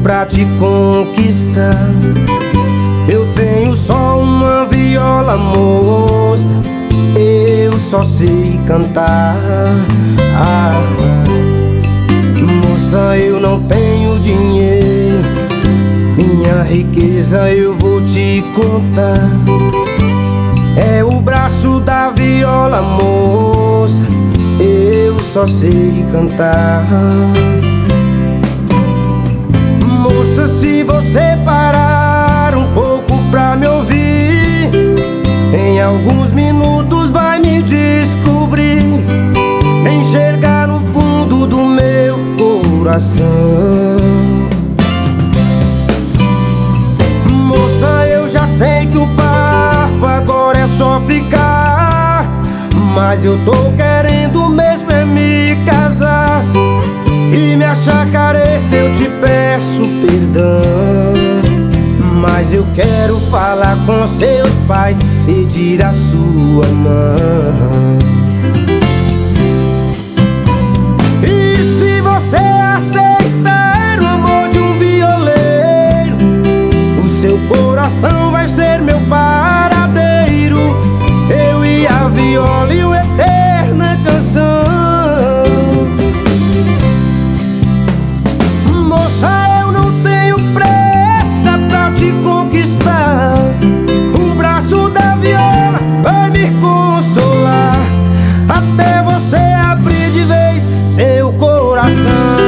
pra te conquistar. Eu tenho só uma viola, moça, eu só sei cantar. Moça, eu não tenho dinheiro, minha riqueza eu vou te contar. É o braço da viola, moça, eu só sei cantar. Moça, se você parar um pouco pra me ouvir, em alguns minutos vai me descobrir, enxergar no fundo do meu coração. Moça, eu já sei que o papo agora é só ficar, mas eu tô querendo mesmo é me casar. E me achar careta eu te peço perdão, mas eu quero falar com seus pais, pedir a sua mão. E se você aceitar o amor de um violeiro, o seu coração vai ser meu paradeiro, eu e a viola e uma eterna canção. Moça, eu não tenho pressa pra te conquistar, o braço da viola vai me consolar, até você abrir de vez seu coração.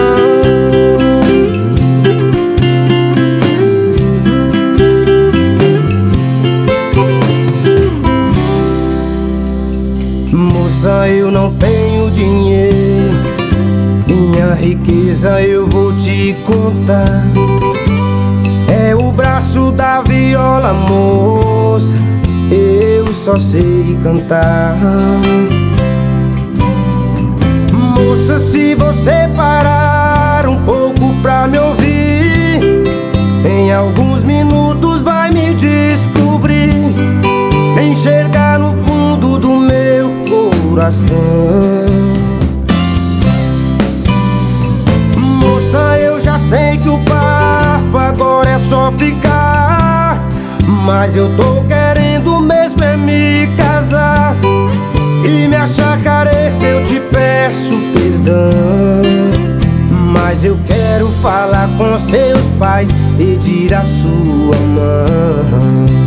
Moça, eu não tenho dinheiro, minha riqueza eu vou te contar. É o braço da viola, moça, eu só sei cantar. Moça, se você parar um pouco pra me ouvir, em alguns minutos vai me descobrir, enxergar no fundo do meu coração. Moça, eu já sei que o papo agora é só ficar, mas eu tô querendo mesmo é me casar. E me achar careta eu te peço perdão, mas eu quero falar com seus pais, pedir a sua mão.